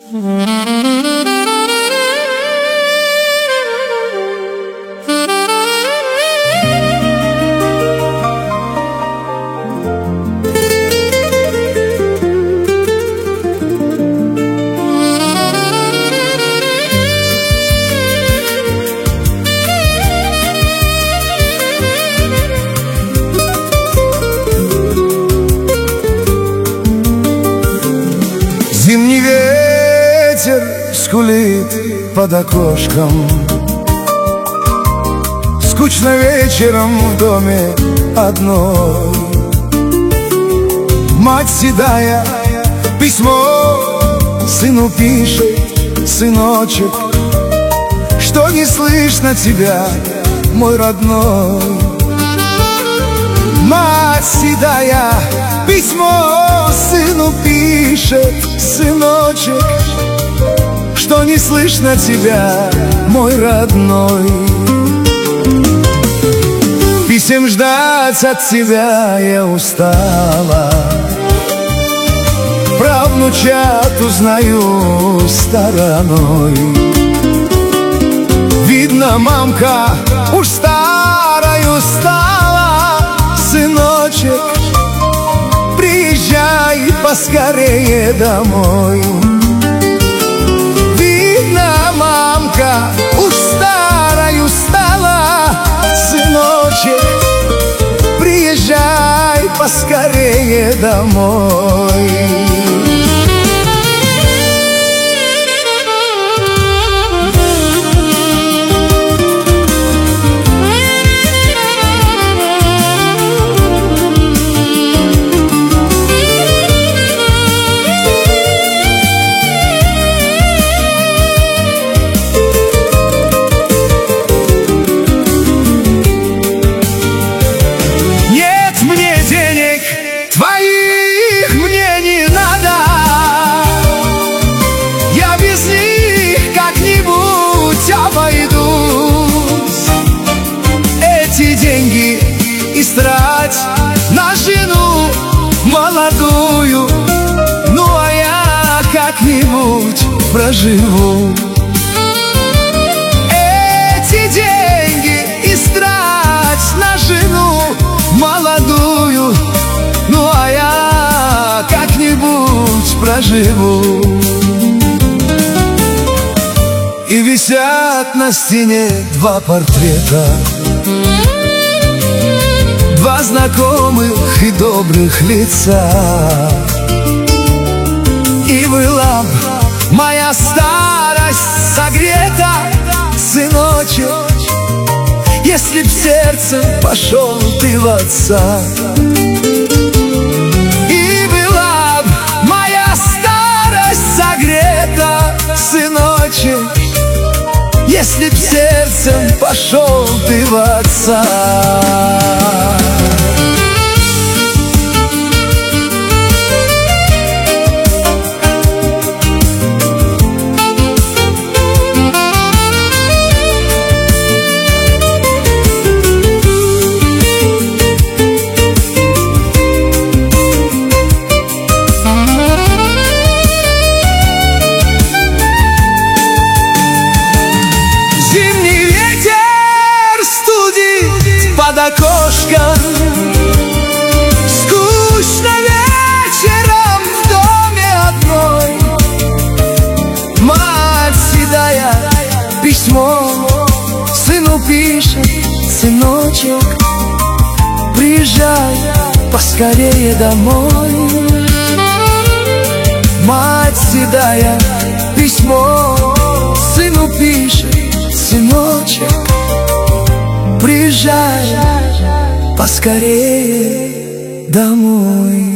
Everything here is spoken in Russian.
Зимний ветер скулит под окошком. Скучно вечером в доме одной. Мать седая письмо сыну пишет: сыночек, что не слышно тебя, мой родной. Мать седая письмо сыну пишет: сыночек, что не слышно тебя, мой родной. Писем ждать от тебя я устала, про внучат узнаю стороной. Видно, мамка уж старою стала. Сыночек, приезжай поскорее домой. Видно, мамка уж старою стала. Сыночек, приезжай поскорее домой. Деньги истрать на жену молодую, ну а я как-нибудь проживу. Эти деньги истрать на жену молодую, ну а я как-нибудь проживу. И висят на стене два портрета, два знакомых и добрых лица. И была б моя старость согрета, сыночек, если б сердцем пошел ты в отца. И была б моя старость согрета, сыночек, если б сердцем пошел ты в отца. Под окошком скучно вечером в доме одной. Мать седая письмо сыну пишет: сыночек, приезжай поскорее домой. Мать седая письмо сыну пишет: сыночек, приезжай поскорее домой.